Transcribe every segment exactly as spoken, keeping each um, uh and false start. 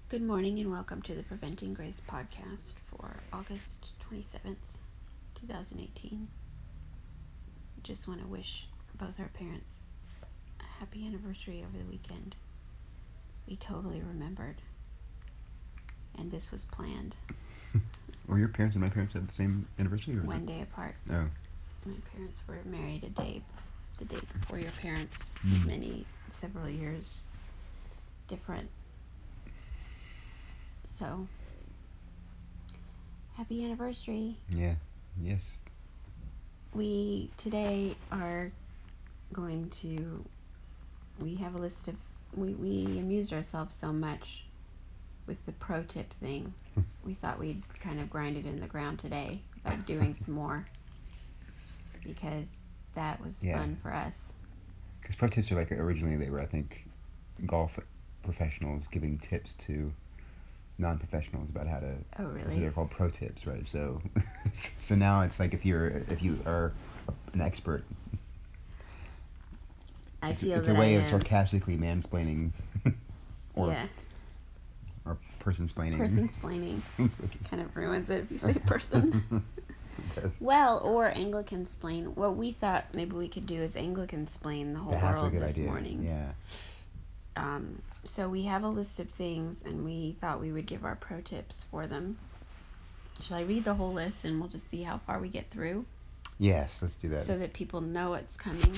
Good morning and welcome to the Preventing Grace podcast for August twenty-seventh, twenty eighteen. Just want to wish both our parents a happy anniversary over the weekend. We totally remembered, and this was planned. Were your parents and my parents at the same anniversary? Or was One it? day apart. Oh. My parents were married a day, the day before your parents, Mm. many, several years different. So, happy anniversary. Yeah. Yes. We today are going to, we have a list of, we, we amused ourselves so much with the pro tip thing. We thought we'd kind of grind it in the ground today by doing some more, because that was Yeah. fun for us. Because pro tips are like, originally they were, I think, golf professionals giving tips to non-professionals about how to. Oh, So really? they're called pro tips, right? So, so now it's like if you're if you are an expert, I it's, feel it's that a way I of am. sarcastically mansplaining, or yeah, or person-splaining. person-splaining kind of ruins it if you say person. It does. Well, or Anglican-splain. What we thought maybe we could do is Anglican-splain the whole That's a world good this idea. morning. Yeah. Um, so we have a list of things, and we thought we would give our pro tips for them. Shall I read the whole list, and we'll just see how far we get through, Yes, let's do that. so that people know it's coming?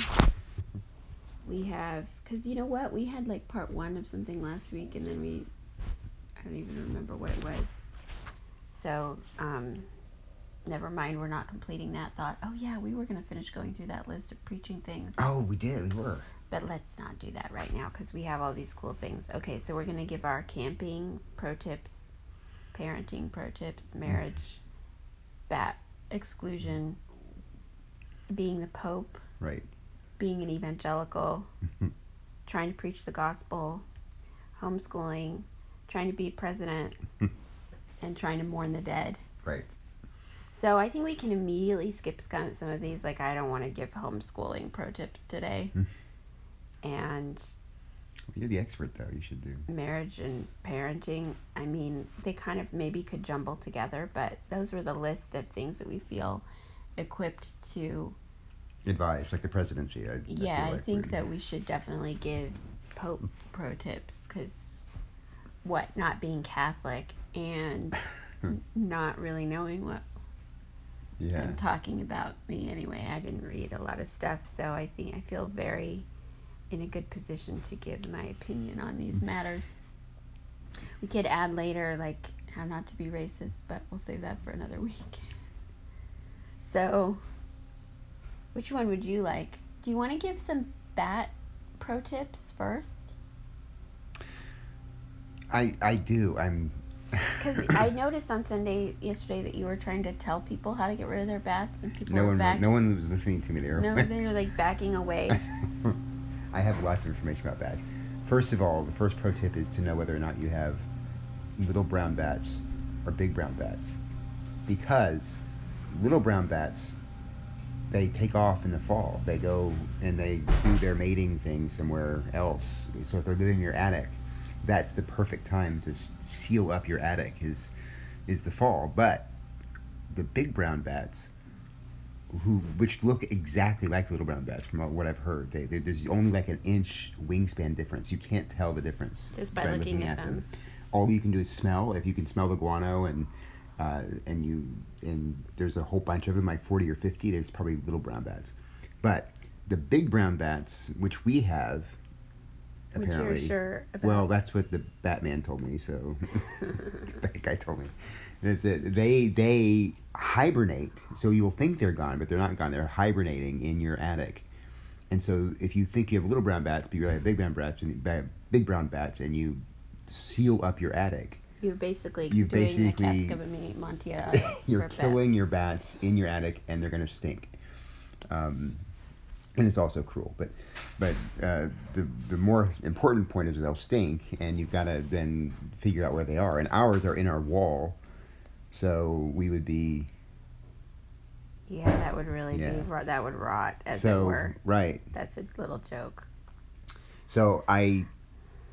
We have, because you know what? We had like part one of something last week, and then we, I don't even remember what it was. So, um, never mind, we're not completing that thought. Oh yeah, we were going to finish going through that list of preaching things. Oh, we did. We were. But let's not do that right now because we have all these cool things. Okay, so we're going to give our camping pro tips, parenting pro tips, marriage, bat exclusion, being the Pope, Right. being an evangelical, trying to preach the gospel, homeschooling, trying to be president, and trying to mourn the dead. Right. So I think we can immediately skip some some of these. Like, I don't want to give homeschooling pro tips today. And You're the expert, though. You should do. marriage and parenting, I mean, they kind of maybe could jumble together, but those were the list of things that we feel equipped to. Advice, like the presidency. I, Yeah, I, feel I like think we- that we should definitely give Pope pro tips, because what, not being Catholic and not really knowing what Yeah. I'm talking about. Me anyway, I didn't read a lot of stuff, so I think I feel very in a good position to give my opinion on these matters. We could add later, like, how not to be racist, but we'll save that for another week. So, which one would you like? Do you want to give some bat pro tips first? I I do. I'm. Because I noticed on Sunday yesterday that you were trying to tell people how to get rid of their bats, and people no were one. back. No one was listening to me there. No, they were like backing away. I have lots of information about bats. First of all, the first pro tip is to know whether or not you have little brown bats or big brown bats, because little brown bats, they take off in the fall. They go and they do their mating thing somewhere else. So if they're living in your attic, that's the perfect time to s- seal up your attic. Is is the fall. But the big brown bats, who which look exactly like little brown bats from what I've heard, they, they there's only like an inch wingspan difference. You can't tell the difference Just by looking at them. All you can do is smell. If you can smell the guano, and uh, and you and there's a whole bunch of them, like forty or fifty. There's probably little brown bats, but the big brown bats, which we have, Which apparently. you're sure about. Well, that's what the Batman told me. So that guy told me. That's it. They they hibernate, so you'll think they're gone, but they're not gone. They're hibernating in your attic. And so if you think you have little brown bats, but you really have big brown bats and big brown bats, and you seal up your attic, You're basically You've doing basically- the Casca Montia. you're killing your bats in your attic, and they're going to stink. Um, and it's also cruel. But but uh, the the more important point is they'll stink, and you've got to then figure out where they are. And ours are in our wall, so we would be Yeah, that would really Yeah. be ro- that would rot as so it were. right. That's a little joke. So I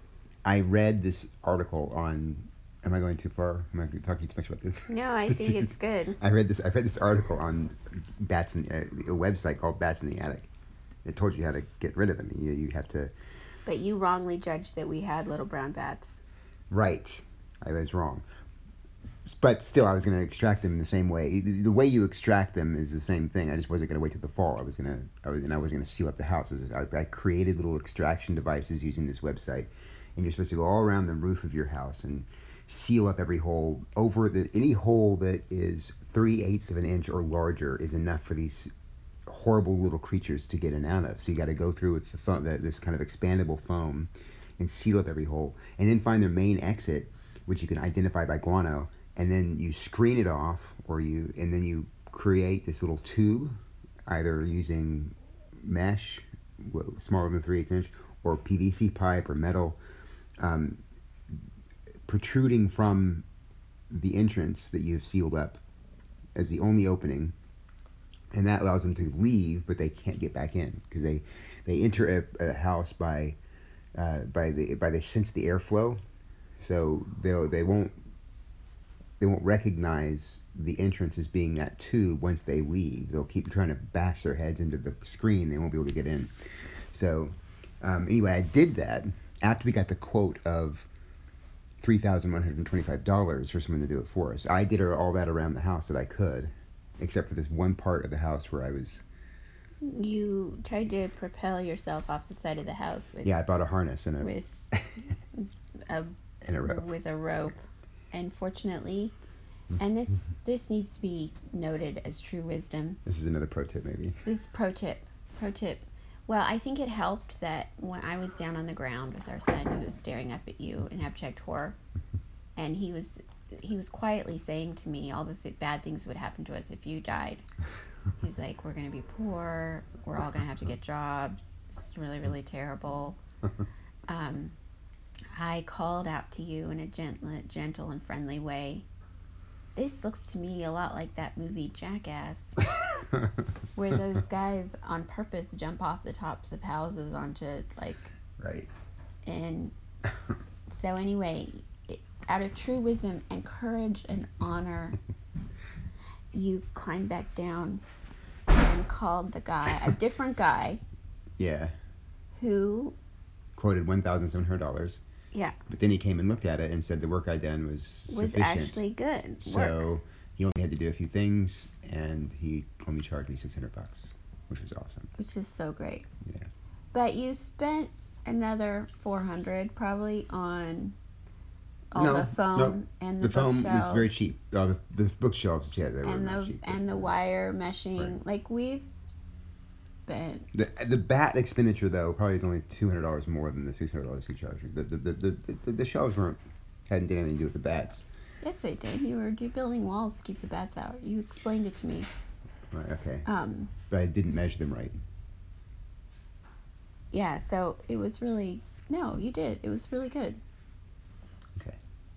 I read this article on. Am I going too far? Am I talking too much about this? No, I think it's good. I read this. I read this article on bats in uh, a website called Bats in the Attic. It told you how to get rid of them. You you have to. But you wrongly judged that we had little brown bats. Right, I was wrong. But still, I was going to extract them in the same way. The, the way you extract them is the same thing. I just wasn't going to wait till the fall. I was going to, I was, and I was going to seal up the house. I, I created little extraction devices using this website, and you're supposed to go all around the roof of your house and seal up every hole. Over the any hole that is three eighths of an inch or larger is enough for these horrible little creatures to get in and out of. So you got to go through with the foam, that this kind of expandable foam, and seal up every hole, and then find their main exit, which you can identify by guano. And then you screen it off, or you, and then you create this little tube, either using mesh, smaller than three eighths inch, or P V C pipe or metal, um, protruding from the entrance that you've sealed up as the only opening, and that allows them to leave, but they can't get back in because they, they enter a, a house by, uh, by the by they sense the airflow, so they they won't. They won't recognize the entrance as being that tube once they leave. They'll keep trying to bash their heads into the screen. They won't be able to get in. So um, anyway, I did that after we got the quote of three thousand one hundred twenty-five dollars for someone to do it for us. I did all that around the house that I could, except for this one part of the house where I was... You tried to propel yourself off the side of the house with... Yeah, I bought a harness and a... With a, and a rope. With a rope. And fortunately, and this this needs to be noted as true wisdom. This is another pro tip, maybe. This is pro tip. Pro tip. Well, I think it helped that when I was down on the ground with our son who was staring up at you in abject horror, and he was he was quietly saying to me all the th- bad things would happen to us if you died. He's like, we're going to be poor. We're all going to have to get jobs. It's really, really terrible. Um... I called out to you in a gentle, gentle and friendly way. This looks to me a lot like that movie Jackass, where those guys on purpose jump off the tops of houses onto, like... Right. And so anyway, it, out of true wisdom and courage and honor, you climbed back down and called the guy, a different guy. Yeah. Who... Quoted one thousand seven hundred dollars. Yeah. But then he came and looked at it and said the work I'd done was was sufficient. actually good So work. He only had to do a few things, and he only charged me six hundred bucks, which was awesome. Which is so great. Yeah. But you spent another four hundred probably on all no, the foam no, and the, the foam bookshelves. was very cheap. Oh, the, the bookshelves, yeah, they were and not the cheap. and the wire meshing. Right. Like we've spent. The the bat expenditure though probably is only two hundred dollars more than the six hundred dollars he charged me. The the, the the the the shelves weren't hadn't did anything to do with the bats. Yes, they did. You were do building walls to keep the bats out. You explained it to me. Right. Okay. Um. But I didn't measure them right. Yeah. So it was really no. You did. It was really good. Okay.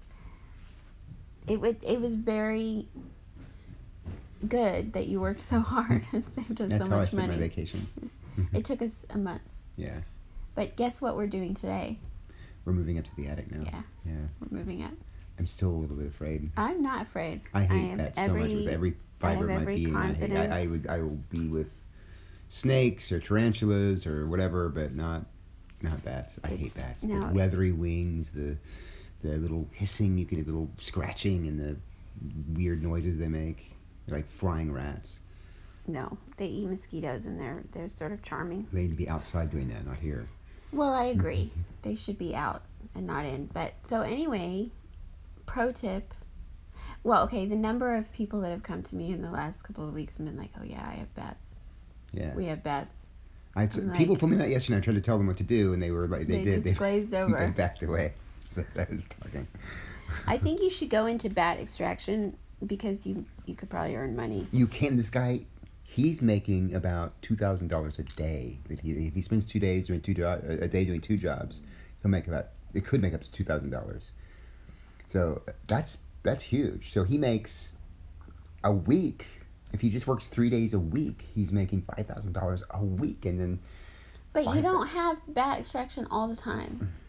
It was it was very good that you worked so hard and saved us That's so how I much spent money. my vacation. It took us a month. Yeah. But guess what we're doing today? We're moving up to the attic now. Yeah. Yeah. We're moving up. I'm still a little bit afraid. I'm not afraid. I hate have that so every, much with every fiber I of have my every being. I, hate, confidence. I, I would I will be with snakes or tarantulas or whatever, but not not bats. I hate It's- bats. no. The leathery wings, the the little hissing, you can hear the little scratching and the weird noises they make. They're like flying rats. No, they eat mosquitoes and they're they're sort of charming. They need to be outside doing that, not here. Well, I agree. They should be out and not in. But so anyway, pro tip. Well, okay, the number of people that have come to me in the last couple of weeks have been like, "Oh yeah, I have bats. Yeah. We have bats." I, I'm people like- told me that yesterday. I tried to tell them what to do, and they were like, they, They did. just glazed over. They backed away. So as I was talking. I think you should go into bat extraction because you you could probably earn money. You can. This guy, he's making about two thousand dollars a day. That he, if he spends two days doing two jo- a day doing two jobs, he'll make about. It could make up to two thousand dollars. So that's that's huge. So he makes a week. If he just works three days a week, he's making five thousand dollars a week, and then. But you Five- don't have bat extraction all the time.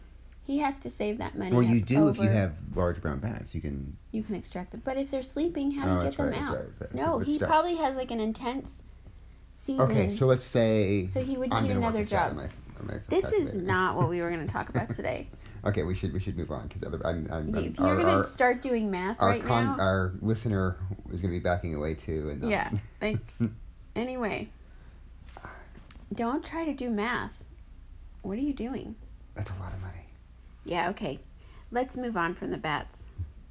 He has to save that money. Well, you up do if you over- have large brown bats. You can. You can extract them. But if they're sleeping, how do Oh, you that's get them right, that's out? right, that's right. No, So let's he start. probably has like an intense season. Okay, so let's say. So he would I'm need gonna work another this out job. on my- on my This is calculator. not what we were going to talk about today. Okay, we should we should move on because other I'm, I'm, I'm If you're our, going to our, start doing math our right con, now. our listener is going to be backing away too, and um, Yeah, like, anyway. Don't try to do math. What are you doing? that's a lot of money. Yeah, okay. Let's move on from the bats.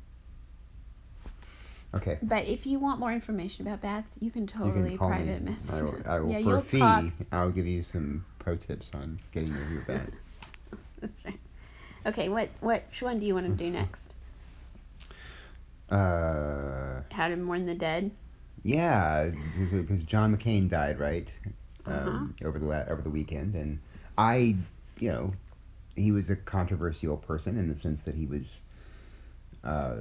Okay. But if you want more information about bats, you can You totally can call private me. message I will, us. I will Yeah, for you'll a fee. talk. I'll give you some pro tips on getting rid of your bats. That's right. Okay, what which one do you want to do next? Uh, How to mourn the dead? yeah, because John McCain died, right? Um, over the la- over the weekend, and I, you know, he was a controversial person in the sense that he was, uh,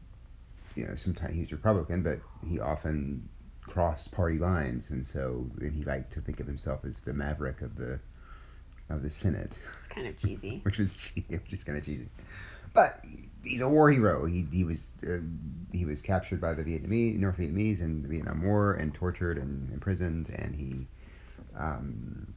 you know, sometimes he was Republican, but he often crossed party lines, and so and he liked to think of himself as the maverick of the of the Senate. It's kind of cheesy. which was che- which is kind of cheesy, but he's a war hero. He he was uh, he was captured by the Vietnamese, North Vietnamese in the Vietnam War, and tortured and imprisoned, and he um,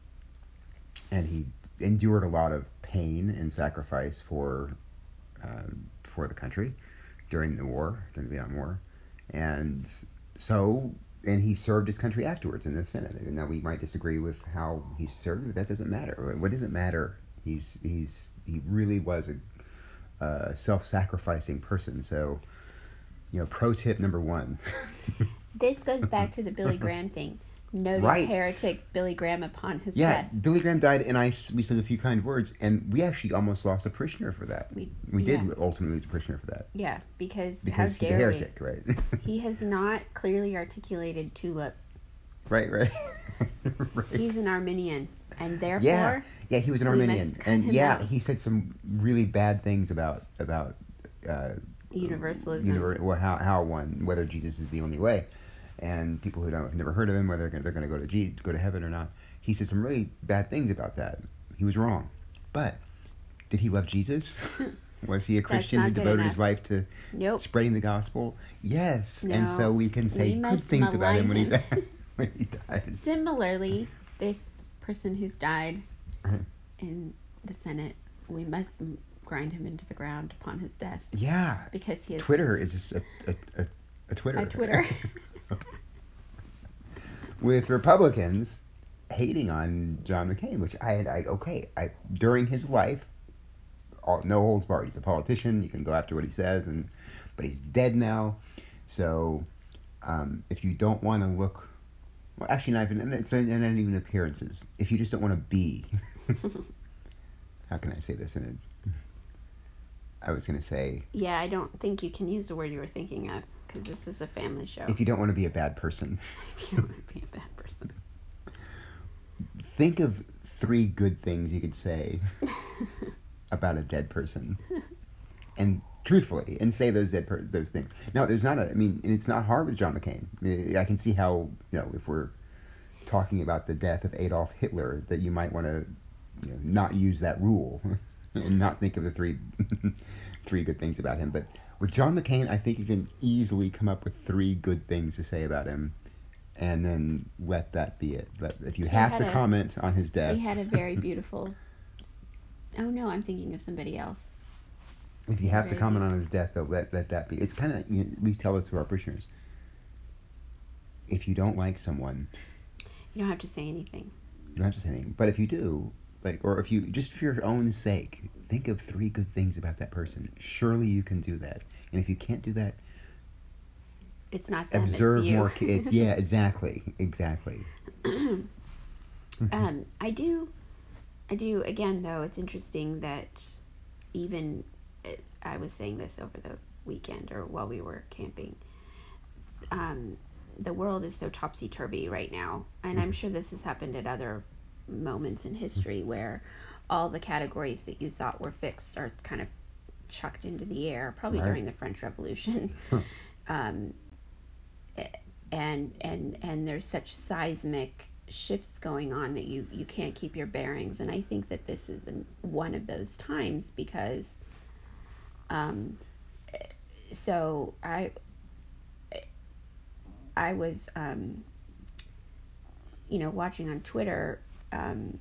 and he endured a lot of pain and sacrifice for um, for the country during the war, during the Vietnam War, and so. And he served his country afterwards in the Senate. And now we might disagree with how he served, but that doesn't matter. What does it matter? He's he's he really was a uh, self-sacrificing person. So, you know, pro tip number one. This goes back to the Billy Graham thing. Noted Right. heretic Billy Graham upon his Yeah, death. Billy Graham died, and I s- we said a few kind words, and we actually almost lost a parishioner for that. We, We did yeah. ultimately lose a parishioner for that Yeah, because, because how he's a dare heretic, right? we? He has not clearly articulated tulip. right, right, right. He's an Arminian, and therefore, Yeah, yeah, he was an we Arminian, must cut and him yeah, out. he said some really bad things about about uh, Universalism. univer- well, how how one whether Jesus is the only way, and people who don't have never heard of him, whether they're gonna, they're going to go to Je- go to heaven or not. He said some really bad things about that. He was wrong, but did he love Jesus? Was he a Christian who not good devoted enough. his life to Nope. spreading the gospel? Yes, and No. so we can say We good must things about him when he malign died. when he died. Similarly, this person who's died Right. in the Senate, we must m- grind him into the ground upon his death Yeah, because he is Twitter is just a a, a, a Twitter. a Twitter. With Republicans hating on John McCain, which I, I okay, I during his life, all, no holds barred. He's a politician. You can go after what he says, and but he's dead now. So um, if you don't want to look, well, actually, not even, and it's and not even appearances. If you just don't want to be, how can I say this? In a, I was going to say, Yeah, I don't think you can use the word you were thinking of because this is a family show. if you don't want to be a bad person, If you don't want to be a bad person. think of three good things you could say about a dead person, and truthfully, and say those dead per- those things. Now, there's not a. I mean, and it's not hard with John McCain. I can see how, you know, if we're talking about the death of Adolf Hitler, that you might want to, you know, not use that rule and not think of the three three good things about him. But with John McCain, I think you can easily come up with three good things to say about him, and then let that be it. But if you He have had to a- comment on his death, He had a very beautiful. Oh no, I'm thinking of somebody else. if you have to very comment deep. on his death, though, let let that be. It's kind of, you know, we tell this to our parishioners. If you don't like someone, You don't have to say anything. you don't have to say anything. But if you do, like, or if you just for your own sake, think of three good things about that person. Surely you can do that. And if you can't do that, It's not them. observe it's you. more. ki- It's yeah, exactly, exactly. um, I do, I do. Again, though, it's interesting that even uh, I was saying this over the weekend or while we were camping. Um, the world is so topsy turvy right now, and I'm sure this has happened at other moments in history where all the categories that you thought were fixed are kind of chucked into the air. Probably Right. during the French Revolution. um, and and and there's such seismic shifts going on that you you can't keep your bearings, and I think that this is an, one of those times because um so I I was um you know watching on Twitter. um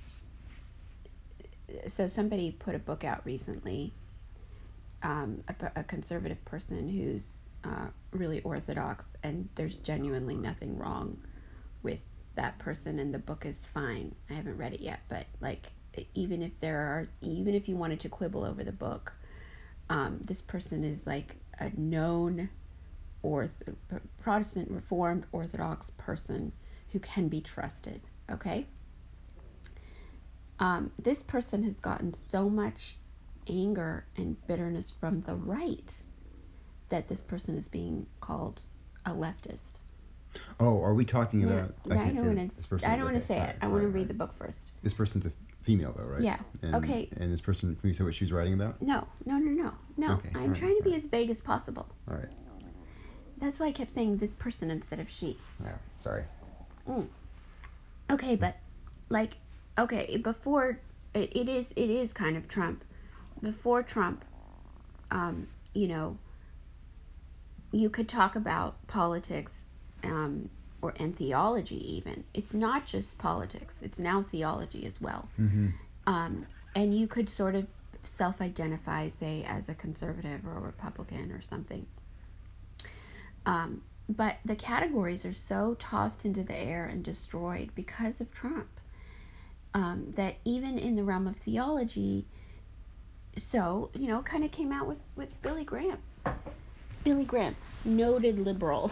so somebody put a book out recently, um a, a conservative person who's uh, really orthodox, and there's genuinely nothing wrong with that person, and the book is fine. I haven't read it yet, but like even if there are even if you wanted to quibble over the book, um, this person is like a known or Protestant Reformed Orthodox person who can be trusted. Okay. Um, this person has gotten so much anger and bitterness from the right that this person is being called a leftist. Oh, are we talking Yeah, about? I, I can't don't say want this to. person. I don't want Okay, to say all it. right, I all want to right, read all the right. book first. This person's a female, though, right? Yeah. And, Okay. And this person, can you say what she was writing about? No, no, no, no, no. Okay, I'm all right, trying to be all right. as vague as possible. All right. That's why I kept saying this person instead of she. Oh, sorry. Mm. Okay, but like, okay, before it, it is it is kind of Trump. Before Trump, um, you know, you could talk about politics, um, or and theology even. It's not just politics; it's now theology as well. Mm-hmm. Um, and you could sort of self-identify, say, as a conservative or a Republican or something. Um, but the categories are so tossed into the air and destroyed because of Trump, um, that even in the realm of theology, so, you know, kind of came out with, with Billy Graham. Billy Graham, noted liberal.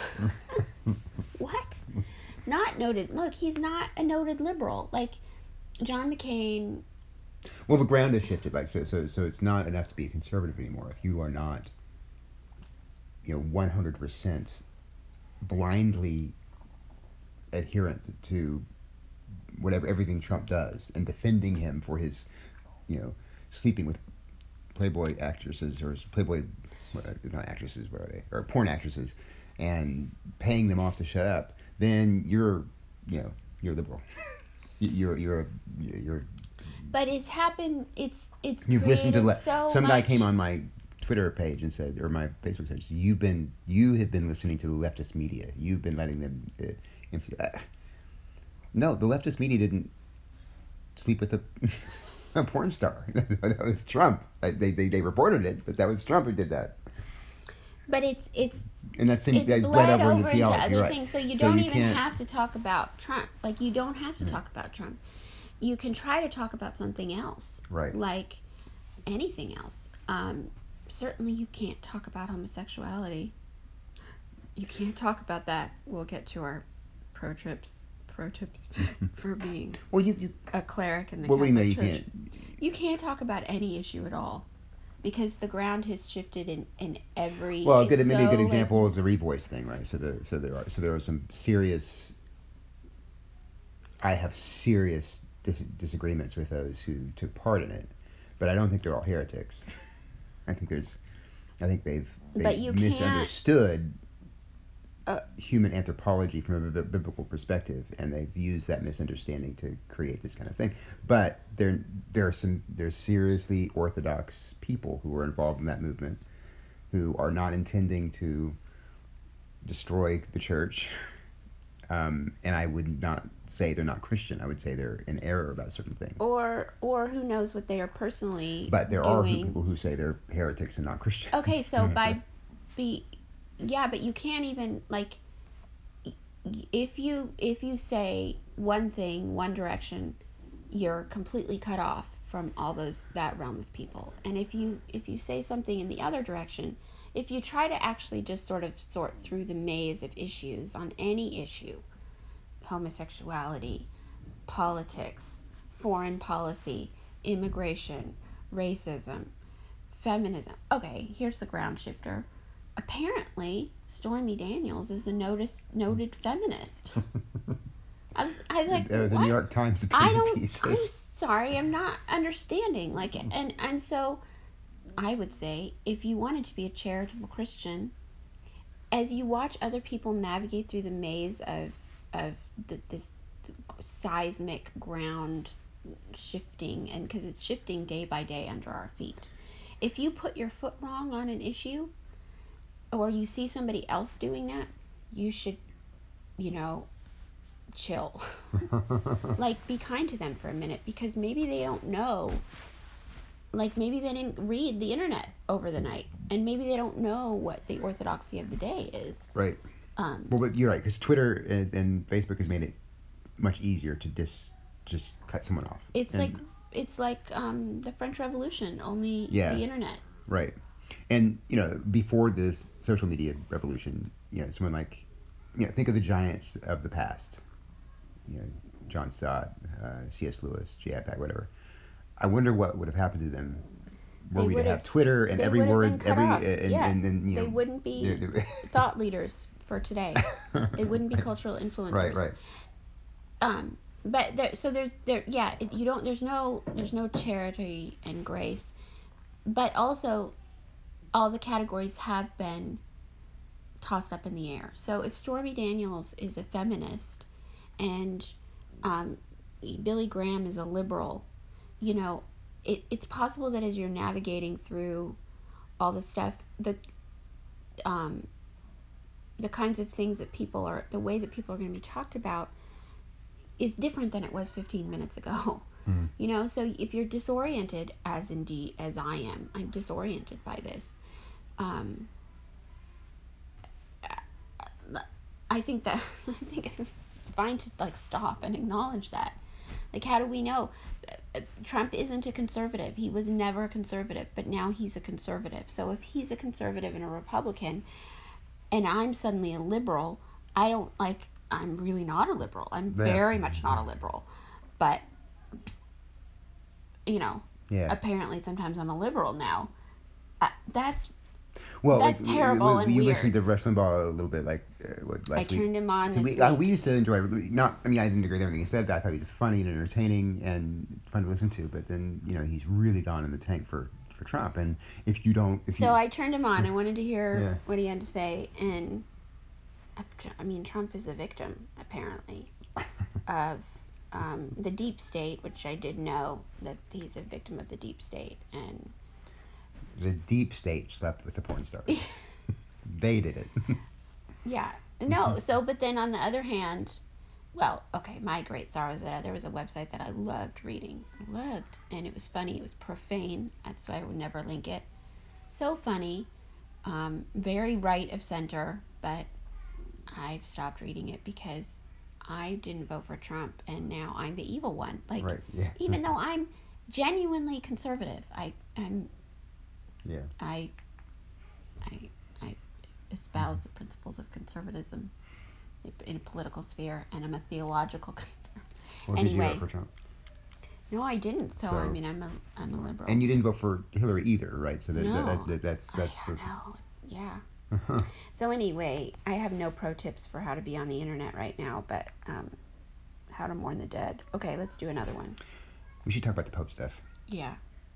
What? Not noted. Look, he's not a noted liberal. Like, John McCain. Well, the ground has shifted. Like, so, so, so it's not enough to be a conservative anymore. If you are not, you know, one hundred percent blindly adherent to whatever everything Trump does and defending him for his, you know, sleeping with Playboy actresses or Playboy, not actresses, what are they? Or porn actresses, and paying them off to shut up, then you're, you know, you're liberal. you're you're you're. But it's happened. It's it's. You've listened to le- so some much. guy came on my Twitter page and said, or my Facebook page, you've been you have been listening to the leftist media. You've been letting them. Uh, inf- uh, no, the leftist media didn't sleep with a. A porn star. That was Trump. They, they they reported it, but that was Trump who did that. But it's it's and that's in, it's that's bled bled over, over into into theology, other right? things. So you so don't you even can't... have to talk about Trump. Like you don't have to mm. talk about Trump. You can try to talk about something else, right? Like anything else. Um, certainly, you can't talk about homosexuality. You can't talk about that. We'll get to our pro trips. Pro tips for being well, you, you a cleric in the well, Catholic what do you mean Church. You can't? You can't talk about any issue at all because the ground has shifted in, in every. Well, a good, maybe so a good example like, is the revoice thing, right? So the so there are so there are some serious. I have serious dis- disagreements with those who took part in it, but I don't think they're all heretics. I think there's, I think they've, they've misunderstood. Uh, human anthropology from a b- biblical perspective, and they've used that misunderstanding to create this kind of thing. But there, there are some there's seriously orthodox people who are involved in that movement, who are not intending to destroy the church. Um, and I would not say they're not Christian. I would say they're in error about certain things. Or, or who knows what they are personally. But there doing. are who, people who say they're heretics and not Christians. Okay, so by be. Yeah, but you can't even like if you if you say one thing, one direction, you're completely cut off from all those that realm of people. And if you if you say something in the other direction, if you try to actually just sort of sort through the maze of issues on any issue, homosexuality, politics, foreign policy, immigration, racism, feminism. Okay, here's the ground shifter. Apparently, Stormy Daniels is a notice, noted feminist. I was, I was like, that was what? a New York Times I opinion don't. piece. I'm sorry, I'm not understanding. Like, and and so, I would say, if you wanted to be a charitable Christian, as you watch other people navigate through the maze of of the, this seismic ground shifting, and because it's shifting day by day under our feet. If you put your foot wrong on an issue, or you see somebody else doing that, you should, you know, chill. Like, be kind to them for a minute, because maybe they don't know. Like, maybe they didn't read the internet over the night, and maybe they don't know what the orthodoxy of the day is. Right. Um, well, but you're right, because Twitter and, and Facebook has made it much easier to dis, just cut someone off. It's and, like it's like um, the French Revolution, only yeah, the internet. Right. And, you know, before this social media revolution, you know, someone like, you know, think of the giants of the past. You know, John Stott, uh, C S. Lewis, J I. Pack, whatever. I wonder what would have happened to them were They we to would have have- Twitter and they every would have word, been cut every, off. and, Yeah. and then, you know. They wouldn't be they're- they're- thought leaders for today. They wouldn't be cultural influencers. Right, right. Um, but there, so there's there, yeah. it- You don't. There's no. There's no charity and grace, but also, all the categories have been tossed up in the air. So if Stormy Daniels is a feminist, and um, Billy Graham is a liberal, you know, it, it's possible that as you're navigating through all the stuff, the um, the kinds of things that people are, the way that people are going to be talked about is different than it was fifteen minutes ago. Mm. You know, so if you're disoriented, as indeed as I am, I'm disoriented by this. Um, I think that I think it's fine to like stop and acknowledge that. Like, how do we know? Trump isn't a conservative. He was never a conservative, but now he's a conservative. So if he's a conservative and a Republican, and I'm suddenly a liberal, I don't like. I'm really not a liberal. I'm Yeah. very much not a liberal, but you know, Yeah. apparently sometimes I'm a liberal now. Uh, that's Well, That's like, terrible we, and we weird. listened to Rush Limbaugh a little bit, like uh, what, last I week. turned him on So this we, week. uh, we used to enjoy. Not, I mean, I didn't agree with everything he said, but I thought he was funny and entertaining and fun to listen to. But then, you know, he's really gone in the tank for, for Trump. And if you don't, if So you, I turned him on. I wanted to hear Yeah. what he had to say, and I mean, Trump is a victim apparently of um, the deep state, which I did know that he's a victim of the deep state, and the deep state slept with the porn stars. They did it. yeah, no. So, but then on the other hand, well, okay, my great sorrow is that there was a website that I loved reading, I loved, and it was funny. It was profane. That's why I would never link it. So funny, um, very right of center, but I've stopped reading it because I didn't vote for Trump, and now I'm the evil one. Like, Right, yeah. even though I'm genuinely conservative, I, I'm, Yeah. I, I, I espouse the principles of conservatism in a political sphere, and I'm a theological conservative. Well, did you Anyway. vote for Trump? No, I didn't. So, So- I mean, I'm a, I'm a liberal. And you didn't vote for Hillary either, right? So that, No. that, that that's that's. I don't know. Yeah. So anyway, I have no pro tips for how to be on the internet right now, but um, how to mourn the dead. Okay, let's do another one. We should talk about the Pope stuff. Yeah.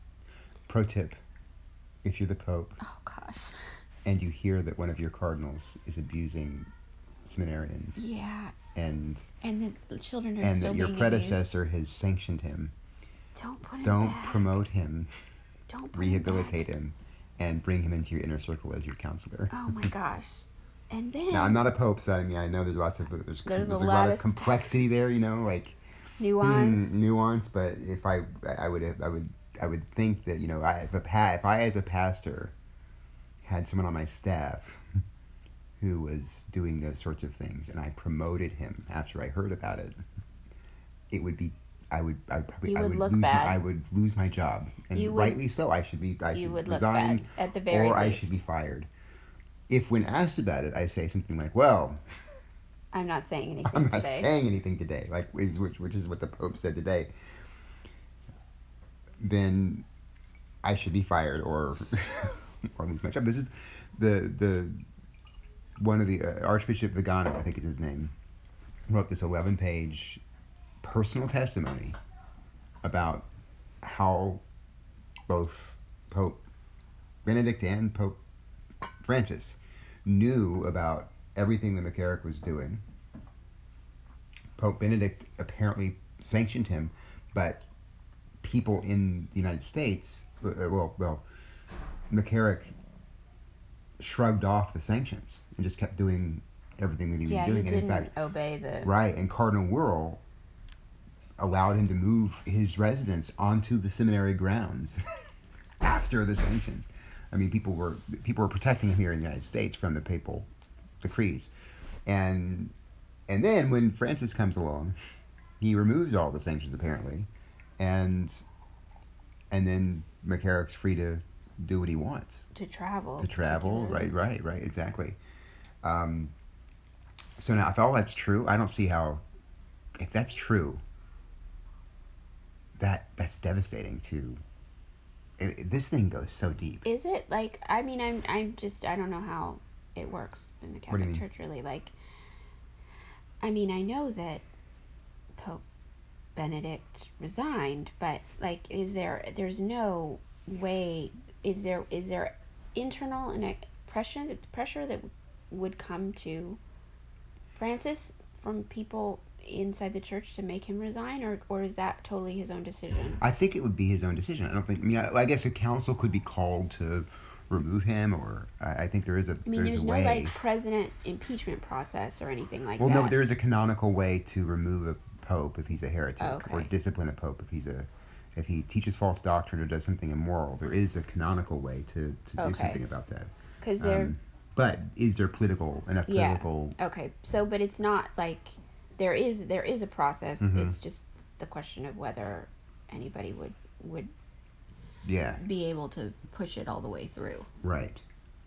Pro tip: if you're the Pope Oh gosh. and you hear that one of your cardinals is abusing seminarians, Yeah. and And the children are and still that your being predecessor has sanctioned him, abused. Don't put him don't back. promote him, Don't put rehabilitate him. him, and bring him into your inner circle as your counselor. Back. Oh my gosh. And then Now, I'm not a pope, so I mean, I know there's lots of there's, There's a there's lot lot of of complexity there, you know, like nuance. hmm, nuance. But if I, I would, I would, I would think that you know, I, if a pa- if I as a pastor had someone on my staff who was doing those sorts of things, and I promoted him after I heard about it, it would be. I would, I would probably, You I would would look lose, bad. My, I would lose my job, and You would- rightly so. I should be, I you should would look resign, bad at the very or I least. should be fired. If, when asked about it, I say something like, "Well, I'm not saying anything I'm not today. saying anything today," like is which, which is what the Pope said today, then I should be fired or or lose my job. This is the the one of the uh, Archbishop Vigano, I think is his name, wrote this eleven page personal testimony about how both Pope Benedict and Pope Francis knew about everything that McCarrick was doing, Pope Benedict apparently sanctioned him, but people in the United States, uh, well, well, McCarrick shrugged off the sanctions and just kept doing everything that he was Yeah, doing. he And in didn't fact, obey the... right, and Cardinal Wuerl allowed him to move his residence onto the seminary grounds after the sanctions. I mean, people were people were protecting him here in the United States from the papal decrees, and and then when Francis comes along, he removes all the sanctions apparently, and and then McCarrick's free to do what he wants. To travel. To travel, particularly. right, right, right, exactly. Um, so now, if all that's true, I don't see how. If that's true, that that's devastating to. It, it- this thing goes so deep. Is it like, I mean, I'm I'm just, I don't know how it works in the What do you Catholic mean? Church really. Like, I mean, I know that Pope Benedict resigned, but like, is there, there's no way, is there, is there internal and pressure that pressure that would come to Francis from people inside the church to make him resign, or or is that totally his own decision? I think it would be his own decision. I don't think. I mean, I, I guess a council could be called to remove him, or I, I think there is a I mean, there's, there's a no way. like president impeachment process or anything like well, that. no, there is a canonical way to remove a pope if he's a heretic, Oh, okay. or discipline a pope if he's a if he teaches false doctrine or does something immoral. There is a canonical way to, to do Okay. something about that. Because they're Um, but is there political enough Yeah. political? okay. So, but it's not like there is there is a process. Mhm. It's just the question of whether anybody would would Yeah, be able to push it all the way through. right.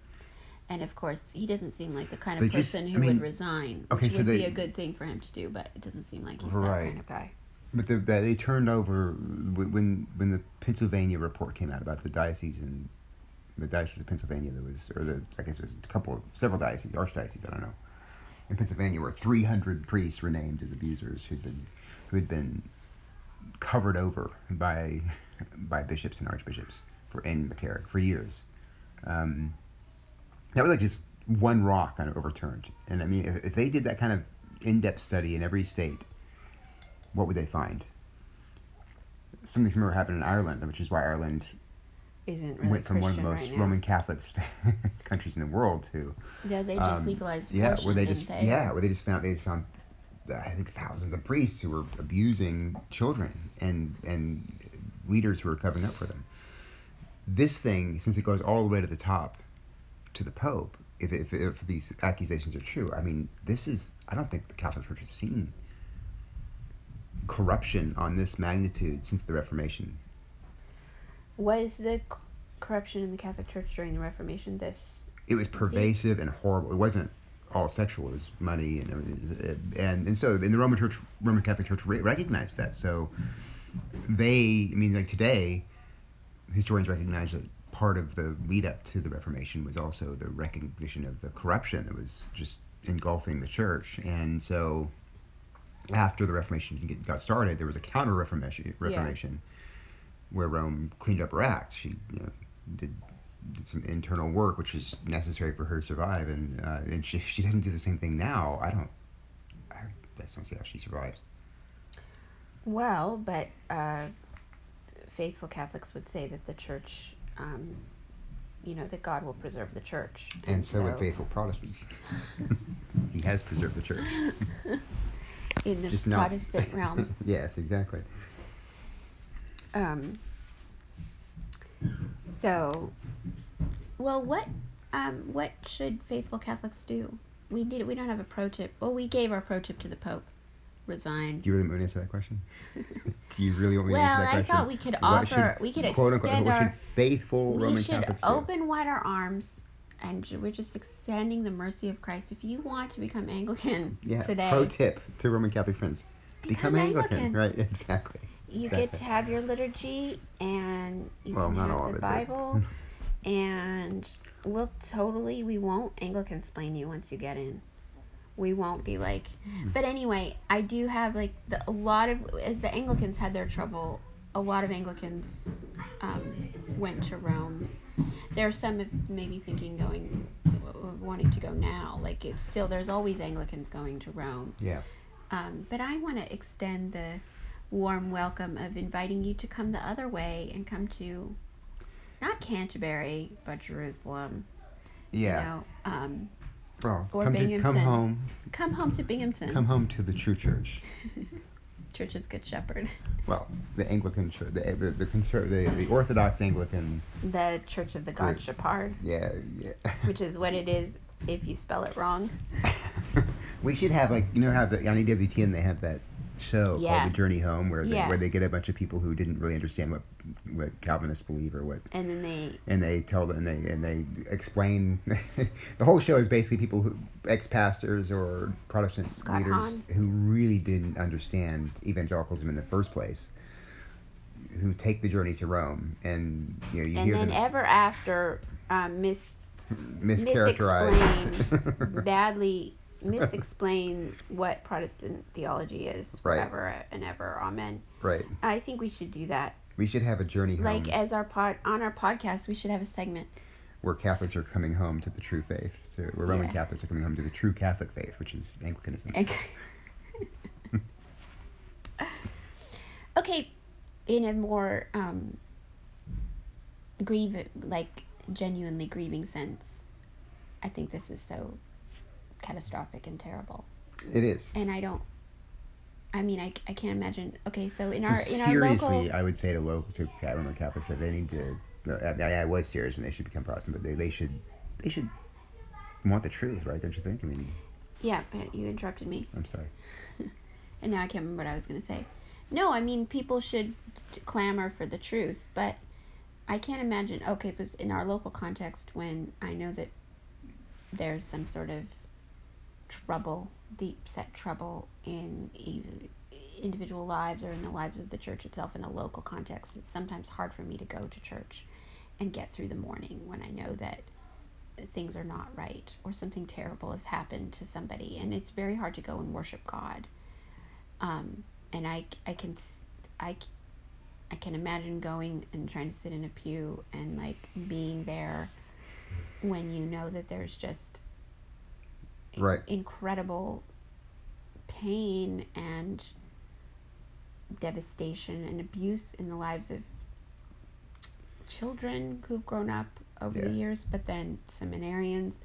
And of course, he doesn't seem like the kind But of just- person I who mean, would resign, which okay, so would be they- a good thing for him to do. But it doesn't seem like he's Right. that kind of guy. But the, that they turned over when when the Pennsylvania report came out about the diocese and the diocese of Pennsylvania. There was, or the I guess it was a couple, of, several dioceses, archdioceses, I don't know, in Pennsylvania, where three hundred priests were named as abusers who'd been who had been covered over by by bishops and archbishops for in McCarrick for years. Um, that was like just one rock kind of overturned. And I mean, if, if they did that kind of in-depth study in every state, what would they find? Something similar happened in Ireland, which is why Ireland Isn't really went from one of the Christian most right now. Roman Catholic st- countries in the world to Yeah, they just um, legalized yeah, abortion, where they didn't just they? yeah, where they just found they just found uh, I think thousands of priests who were abusing children and and leaders who were covering up for them. This thing, since it goes all the way to the top, to the Pope, if if, if these accusations are true, I mean, this is I don't think the Catholic Church has seen corruption on this magnitude since the Reformation. Was the c- corruption in the Catholic Church during the Reformation this? It was pervasive and horrible. It wasn't all sexual. It was money and everything. And and so in the Roman Church, Roman Catholic Church re- recognized that. So they, I mean, like today, historians recognize that part of the lead up to the Reformation was also the recognition of the corruption that was just engulfing the church. And so after the Reformation get- got started, there was a counter Reformation, Reformation where Rome cleaned up her act. She, you know, did did some internal work, which is necessary for her to survive. And uh, and she she doesn't do the same thing now. I don't. I just don't see how she survives. Well, but uh, faithful Catholics would say that the Church, um, you know, that God will preserve the Church, And, so, would faithful Protestants. He has preserved the church. in the Just not- Protestant realm. Yes, exactly. Um, so, well, what um, what should faithful Catholics do? We did. We don't have a pro tip. Well, we gave our pro tip to the Pope. Resign. Do you really want me to answer that question? Do you really want me to Well, answer that I question? thought we could What offer- should- we could quote unquote, extend what our- should faithful We Roman should Catholics do? open wide our arms, and we're just extending the mercy of Christ. If you want to become Anglican Yeah. today, Pro tip to Roman Catholic friends: Become become Anglican. Anglican. Right? Exactly. you exactly. get to have your liturgy, and you Well, can not have all of the it, but- Bible, and we'll totally we won't Anglican explain you once you get in. We won't be like, but anyway, I do have like the, a lot of as the Anglicans had their trouble. A lot of Anglicans um, went to Rome. There are some maybe thinking going, wanting to go now. Like it's still there's always Anglicans going to Rome. Yeah. Um, but I want to extend the warm welcome of inviting you to come the other way and come to not Canterbury, but Jerusalem. Yeah. You know, um, Well, or come to, Binghamton. come home. Come home to Binghamton. Come home to the true church. Church of the Good Shepherd. Well, the Anglican church, the the the, conser- the, the Orthodox Anglican. The Church of the God Church. Shepherd. Yeah, yeah. Which is what it is if you spell it wrong. We should have, like, you know how the, on E W T N they have that show Yeah. called The Journey Home, where they, Yeah. where they get a bunch of people who didn't really understand what what Calvinists believe or what, And then they and they tell them, and they and they explain. The whole show is basically people who, ex-pastors or Protestant Scott leaders Hahn. who really didn't understand evangelicalism in the first place, who take the journey to Rome, and you know you and hear then them ever after um, mis mischaracterized. misexplain badly misexplain what Protestant theology is Right. forever and ever. Amen. Right. I think we should do that. We should have a journey home. Like as our pod on our podcast, we should have a segment. Where Catholics are coming home to the true faith. So where Roman Yeah. Catholics are coming home to the true Catholic faith, which is Anglicanism. Okay, in a more um, grieve like genuinely grieving sense, I think this is so catastrophic and terrible. It is. And I don't. I mean, I, I can't imagine. Okay, so in our in Seriously, our local, I would say to local to Roman Catholics that they need to. I, mean, I was serious when they should become Protestant, but they, they should they should want the truth, right? Don't you think? I mean, yeah, but you interrupted me, I'm sorry. and now I can't remember what I was going to say. No, I mean people should clamor for the truth, but I can't imagine. Okay, because in our local context, when I know that there's some sort of trouble, deep set trouble in e- individual lives or in the lives of the church itself in a local context, it's sometimes hard for me to go to church and get through the morning when I know that things are not right or something terrible has happened to somebody, and it's very hard to go and worship God. Um, and I, I can, I, I can imagine going and trying to sit in a pew and like being there when you know that there's just Right. incredible pain and devastation and abuse in the lives of children who've grown up over Yeah. the years, but then seminarians.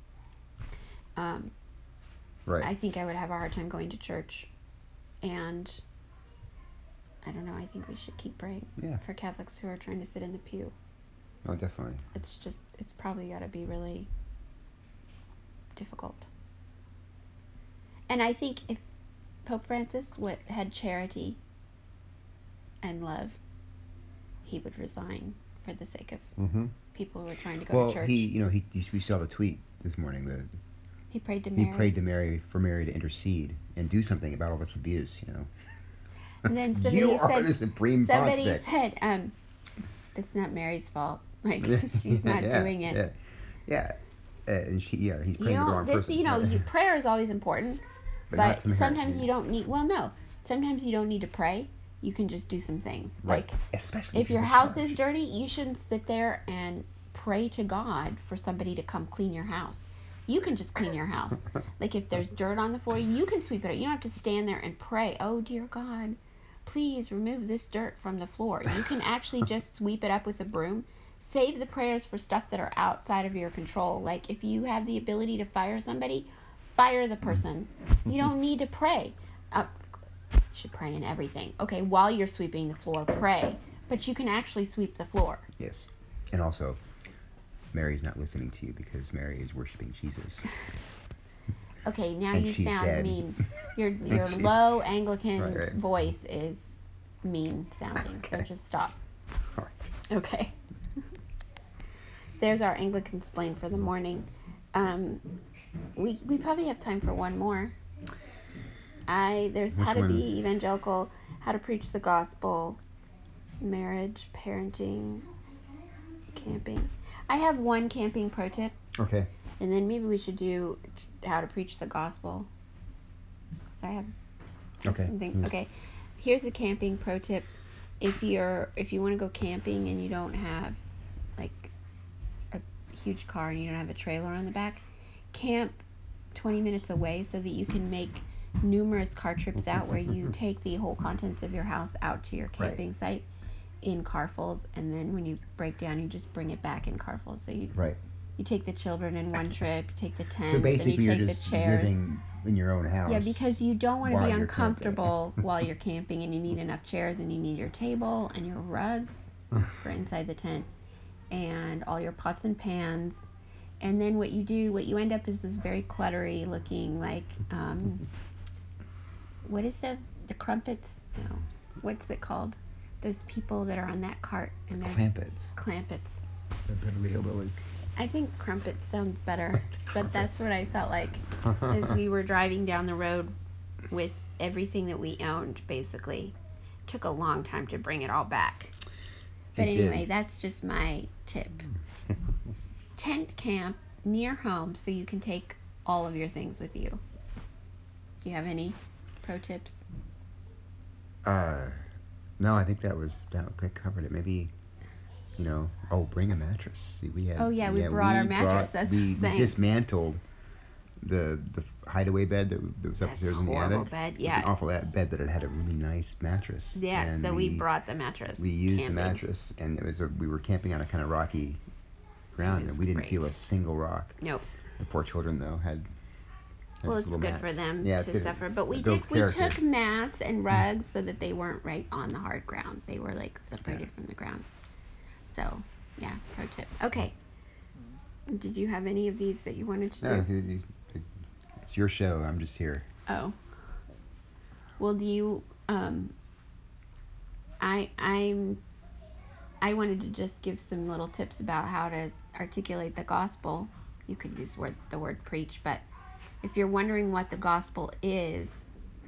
Um, Right. I think I would have a hard time going to church, and I don't know. I think we should keep praying Yeah. for Catholics who are trying to sit in the pew. Oh, definitely. It's just, it's probably got to be really difficult. And I think if Pope Francis would, had charity and love, he would resign for the sake of Mm-hmm. people who are trying to go Well, to church. he, you know, he, we saw the tweet this morning. The He prayed to he Mary. prayed to Mary for Mary to intercede and do something about all this abuse. You know. And then somebody you are said, the supreme somebody pontifex. said, um, it's not Mary's fault. Like, she's not Yeah, doing it. Yeah, yeah. Uh, and she, yeah, he's You praying to the know, wrong this, person. you know, you, prayer is always important, But but, not to Mary, sometimes yeah. you don't need, well, no, sometimes you don't need to pray. You can just do some things. Right. Like, Especially if you're your in house charge. is dirty, you shouldn't sit there and pray to God for somebody to come clean your house. You can just clean your house. Like, if there's dirt on the floor, you can sweep it up. You don't have to stand there and pray, oh, dear God, please remove this dirt from the floor. You can actually just sweep it up with a broom. Save the prayers for stuff that are outside of your control. Like, if you have the ability to fire somebody, fire the person. You don't need to pray. Uh, you should pray in everything. Okay, while you're sweeping the floor, pray. But you can actually sweep the floor. Yes. And also, Mary's not listening to you because Mary is worshiping Jesus. Okay, now And you she's sound dead. mean. Your your She- low Anglican Right, right. voice is mean sounding. So Okay. just stop. All right. Okay. There's our Anglican explain for the morning. Um, we we probably have time for one more. I there's Which how to one? be evangelical, how to preach the gospel, marriage, parenting, camping. I have one camping pro tip, Okay. and then maybe we should do how to preach the gospel. 'Cause I have, I have Okay. something. Mm. Okay, here's a camping pro tip. If you're if you want to go camping and you don't have like a huge car and you don't have a trailer on the back, camp twenty minutes away so that you can make numerous car trips out where you take the whole contents of your house out to your Right. camping site in carfuls, and then when you break down, you just bring it back in carfuls. So you Right. you take the children in one trip, you take the tents, So and you basically, you're take the just chairs. living in your own house. Yeah, because you don't want to while be you're uncomfortable camping. while you're camping, and you need enough chairs, and you need your table and your rugs for inside the tent, and all your pots and pans. And then what you do, what you end up is this very cluttery looking, like, um, what is the the crumpets? No, what's it called? Those people that are on that cart and they're Clampets. clampets. The Beverly Hillbillies. I think crumpets sounds better, but that's what I felt like as we were driving down the road with everything that we owned. Basically, took a long time to bring it all back. But It anyway, did. that's just my tip. Tent camp near home so you can take all of your things with you. Do you have any pro tips? Uh, no, I think that was that, that covered it. Maybe, you know, oh, bring a mattress. See, we had. Oh, yeah, we brought our mattress, that's what we, I'm saying. we dismantled the the hideaway bed that, that was That's upstairs in the horrible attic. bed, It was yeah. an awful bed, but it had a really nice mattress. Yeah, And so we, brought the mattress. we used camping. the mattress, and it was a, we were camping on a kind of rocky ground, It and was we didn't great. feel a single rock. Nope. The poor children though had. had Well, this it's little good for mats. them Yeah, it's to good. suffer. But we It did. builds We character. took mats and rugs so that they weren't right on the hard ground. They were like separated Yeah. from the ground. So, yeah, pro tip. Okay. Did you have any of these that you wanted to No, do? you- you- it's your show. I'm just here. Oh. Well, do you? Um. I I'm. I wanted to just give some little tips about how to articulate the gospel. You could use word, the word preach, but if you're wondering what the gospel is,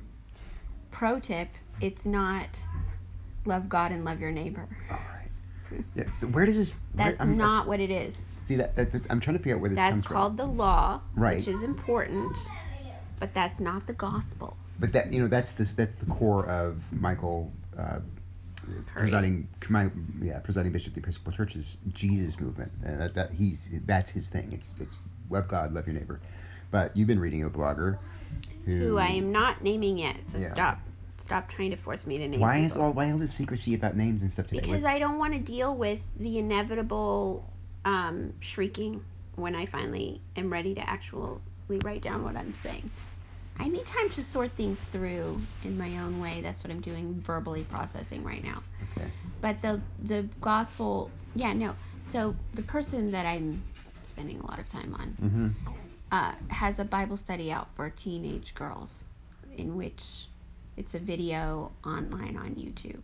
pro tip, it's not love God and love your neighbor. All right. Yeah. So where does this? where- That's I'm- not what it is. See that, that, that- I'm trying to figure out where this That's comes called from. the law, Right. which is important, but that's not the gospel. But that you know that's the that's the core of Michael, uh, presiding commi- yeah presiding bishop of the Episcopal Church's Jesus movement. And that, that he's that's his thing. It's it's love God, love your neighbor. But you've been reading a blogger who, Who I am not naming yet, so Yeah. stop. Stop trying to force me to name Why people. is all why all this secrecy about names and stuff today? Because I don't want to deal with the inevitable um, shrieking when I finally am ready to actually write down what I'm saying. I need time to sort things through in my own way. That's what I'm doing, verbally processing right now. Okay. But the the gospel, yeah, no. So the person that I'm spending a lot of time on Mm-hmm. uh, has a Bible study out for teenage girls, in which it's a video online on YouTube.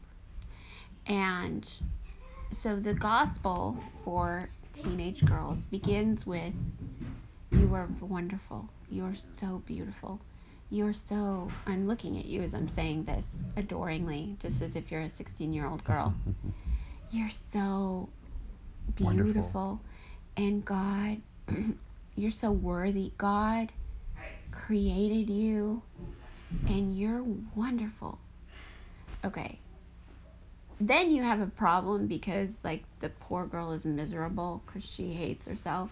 And so the gospel for teenage girls begins with, you are wonderful. You're so beautiful. You're so, I'm looking at you as I'm saying this adoringly, just as if you're a sixteen-year-old girl. You're so beautiful. Wonderful. And God, you're so worthy. God created you, and you're wonderful. Okay. Then you have a problem because, like, the poor girl is miserable because she hates herself.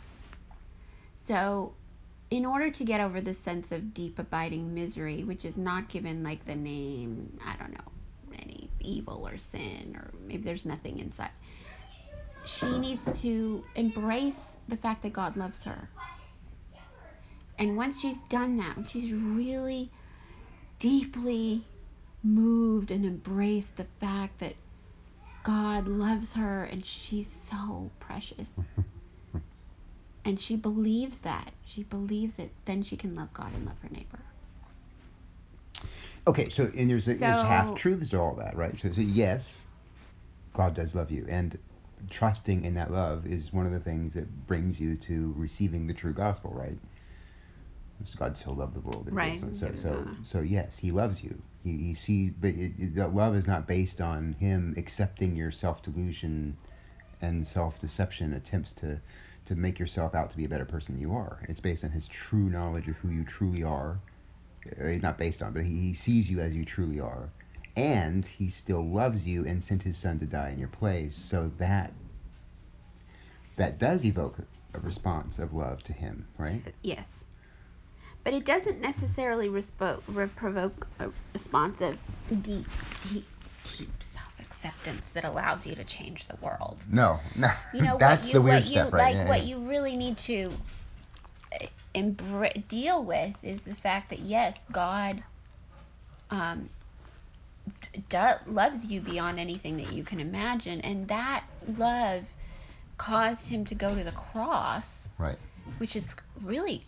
So, in order to get over this sense of deep, abiding misery, which is not given, like, the name, I don't know, any evil or sin, or maybe there's nothing inside, she needs to embrace the fact that God loves her. And once she's done that, when she's really deeply moved and embraced the fact that God loves her and she's so precious, and she believes that, she believes it, then she can love God and love her neighbor. Okay, so and there's a, So- there's half truths to all that, right? So, so yes, God does love you, and trusting in that love is one of the things that brings you to receiving the true gospel, right? Because God so loved the world, that he Right. gave So, so, Yeah. so yes, He loves you. He, he sees, but it, it, that love is not based on Him accepting your self delusion and self deception attempts to to make yourself out to be a better person than you are. It's based on His true knowledge of who you truly are. It's not based on, but he, he sees you as you truly are, and He still loves you and sent His Son to die in your place. So that that does evoke a response of love to Him, right? Yes. But it doesn't necessarily respo- re- provoke a response of deep, deep, deep self-acceptance that allows you to change the world. No, no. You know, That's what you, the weird what stuff, you, right? like, Yeah, what yeah. you really need to embr- deal with is the fact that, yes, God um, d- loves you beyond anything that you can imagine, and that love caused him to go to the cross, Right. which is really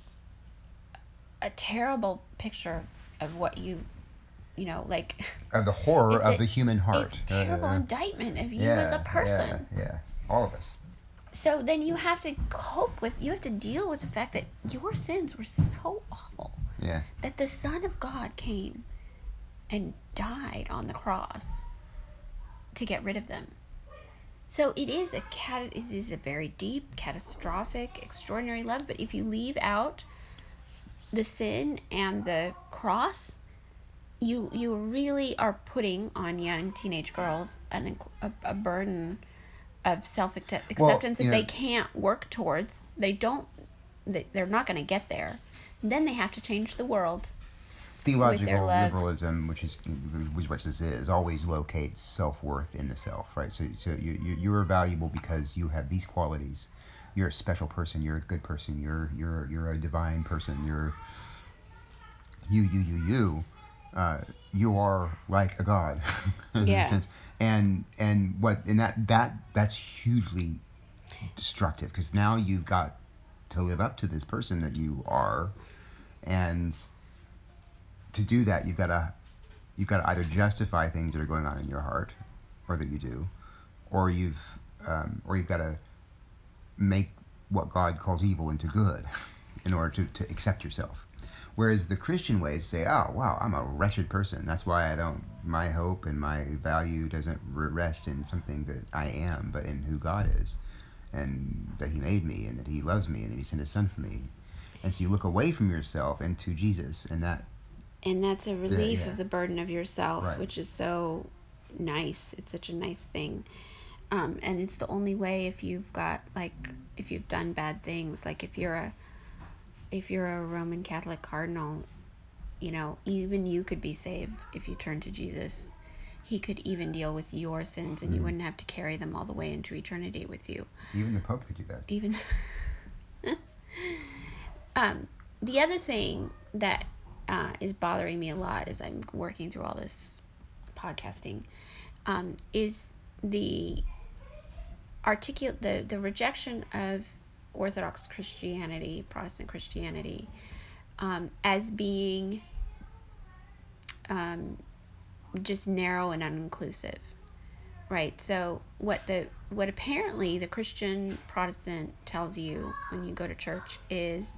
a terrible picture of what you, you know, like... Of the horror It's of a- the human heart. It's a terrible Uh, indictment of you yeah, as a person. Yeah, yeah. All of us. So then you have to cope with, you have to deal with the fact that your sins were so awful Yeah. that the Son of God came and died on the cross to get rid of them. So it is a cat. It is a very deep, catastrophic, extraordinary love. But if you leave out the sin and the cross, you you really are putting on young teenage girls an, a, a burden of self-acceptance Well, that you know- they can't work towards. They don't. They, they're not going to get there. Then they have to change the world. Theological love. liberalism, which is which what this is, always locates self-worth in the self, right? So, so you, you you are valuable because you have these qualities. You're a special person. You're a good person. You're you're you're a divine person. You're you you you you. Uh, you are like a god, in Yeah. a sense. And and what and that that that's hugely destructive because now you've got to live up to this person that you are, and to do that, you've got to you've got to either justify things that are going on in your heart, or that you do, or you've um, or you've got to make what God calls evil into good, in order to, to accept yourself. Whereas the Christian way is say, oh wow, I'm a wretched person. That's why I don't. My hope and my value doesn't rest in something that I am, but in who God is, and that He made me, and that He loves me, and that He sent His Son for me. And so you look away from yourself into Jesus, and that. And that's a relief yeah. of the burden of yourself, Right. which is so nice. It's such a nice thing. Um, and it's the only way if you've got, like, if you've done bad things, like if you're a, if you're a Roman Catholic cardinal, you know, even you could be saved if you turn to Jesus. He could even deal with your sins, and Mm. you wouldn't have to carry them all the way into eternity with you. Even the Pope could do that. Even um, the other thing that uh, is bothering me a lot as I'm working through all this podcasting um, is the articulate the, the rejection of Orthodox Christianity, Protestant Christianity, um, as being um, just narrow and uninclusive. Right. So what the what apparently the Christian Protestant tells you when you go to church is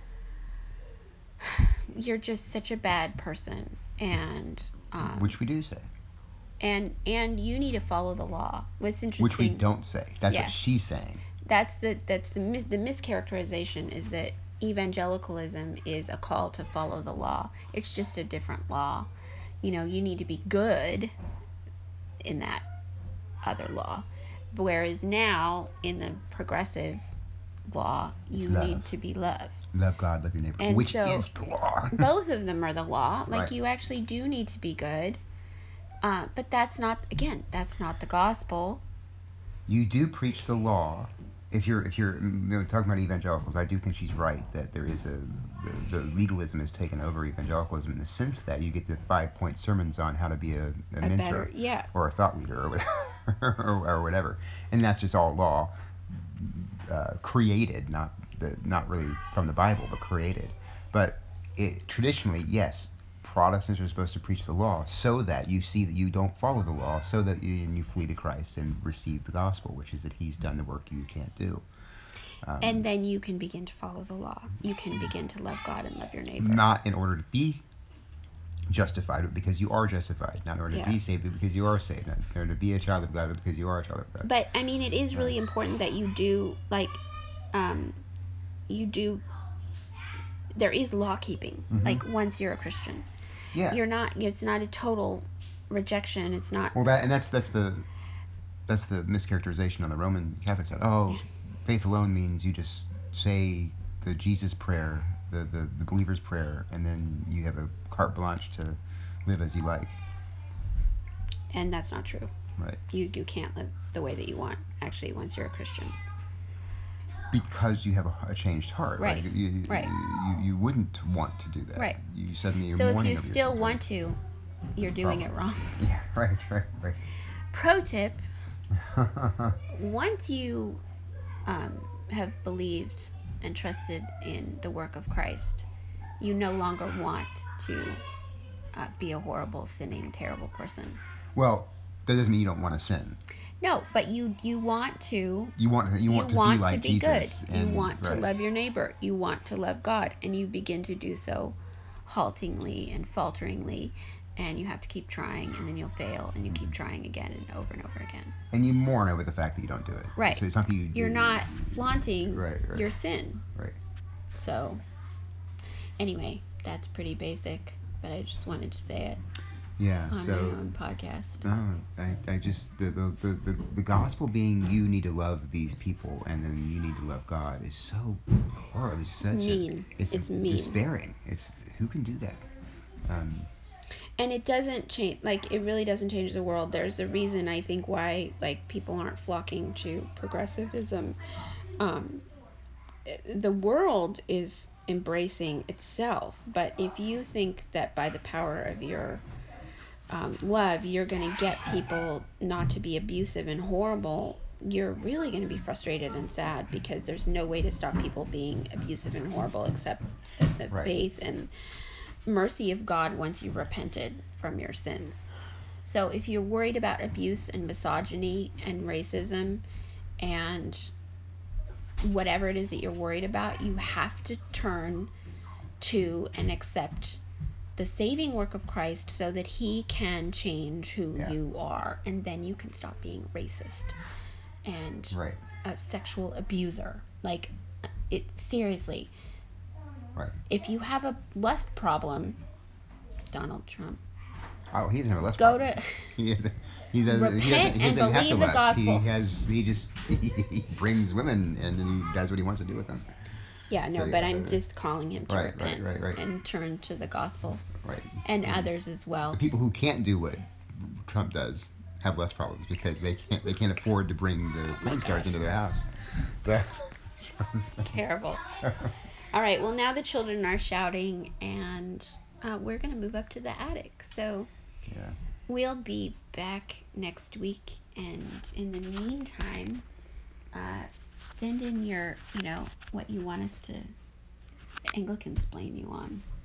you're just such a bad person, and um, Which we do say. and and you need to follow the law. What's interesting? Which we don't say. That's Yeah. what she's saying. That's the that's the mis- the mischaracterization is that evangelicalism is a call to follow the law. It's just a different law. You know, you need to be good in that other law, whereas now in the progressive law you It's love. need to be love. Love God, love your neighbor. And Which so- is the law. Both of them are the law. Like Right. you actually do need to be good, uh, but that's not again that's not the gospel. You do preach the law. If you're if you're you know, talking about evangelicals, I do think she's right that there is a the, the legalism has taken over evangelicalism in the sense that you get the five point sermons on how to be a, a, A mentor better- yeah. or a thought leader or whatever, or, or whatever, and that's just all law uh, created, not the not really from the Bible, but created. But it traditionally, yes, Protestants are supposed to preach the law so that you see that you don't follow the law, so that you, you flee to Christ and receive the gospel, which is that He's done the work you can't do. Um, And then you can begin to follow the law. You can begin to love God and love your neighbor. not in order to be justified, but because you are justified. Not in order Yeah. to be saved, but because you are saved. Not in order to be a child of God, but because you are a child of God. But I mean, it is really important that you do like, um, you do. There is law keeping. Mhm. Like once you're a Christian, yeah. you're not. It's not a total rejection. It's not. Well, that and that's that's the that's the mischaracterization on the Roman Catholic side. Oh, faith alone means you just say the Jesus prayer the, the, the believer's prayer, and then you have a carte blanche to live as you like. And that's not true. Right. You you can't live the way that you want, actually, once you're a Christian. Because you have a, a changed heart. Right. Like you, right. You, you wouldn't want to do that. Right. You suddenly you're So if mourning you over your still sin. want to, you're doing Problem. it wrong. Yeah, right, right, right. Pro tip, once you um, have believed and trusted in the work of Christ, you no longer want to uh, be a horrible, sinning, terrible person. Well, that doesn't mean you don't want to sin. No, but you you want to. You want you want you to want be like to be Jesus. good. And, you want right. to love your neighbor. You want to love God, and you begin to do so haltingly and falteringly, and you have to keep trying, and then you'll fail, and you keep trying again and over and over again. And you mourn over the fact that you don't do it. Right. So it's not that you. You're do. not flaunting right, right. your sin. Right. So, anyway, that's pretty basic, but I just wanted to say it. Yeah. On so, my own podcast. No, I, I just the, the, the, the, the gospel being you need to love these people and then you need to love God is so horrible. It's such it's mean. A, it's it's mean. despairing. It's who can do that? Um, and it doesn't change. Like it really doesn't change the world. There's a reason I think why like people aren't flocking to progressivism. Um, the world is embracing itself, but if you think that by the power of your Um, love, you're going to get people not to be abusive and horrible, you're really going to be frustrated and sad because there's no way to stop people being abusive and horrible except the right. faith and mercy of God once you've repented from your sins. So if you're worried about abuse and misogyny and racism and whatever it is that you're worried about, you have to turn to and accept the saving work of Christ so that he can change who yeah. you are, and then you can stop being racist and right. a sexual abuser. Like it seriously. Right. If you have a lust problem, Donald Trump. Oh, he doesn't have a lust Go problem. to he has a, he doesn't, repent he doesn't, he and doesn't have believe to the lust. gospel. He has he just he, he brings women and then he does what he wants to do with them. Yeah, no, so, yeah, but I'm right, just calling him to right, repent right, right, right. and turn to the gospel. Right. And mm. others as well. The people who can't do what Trump does have less problems because they can't they can't afford to bring the porn stars into their house. So, so terrible. So. All right, well now the children are shouting and uh, we're going to move up to the attic. So yeah. We'll be back next week, and in the meantime, uh, send in your, you know, what you want us to Anglican-splain you on.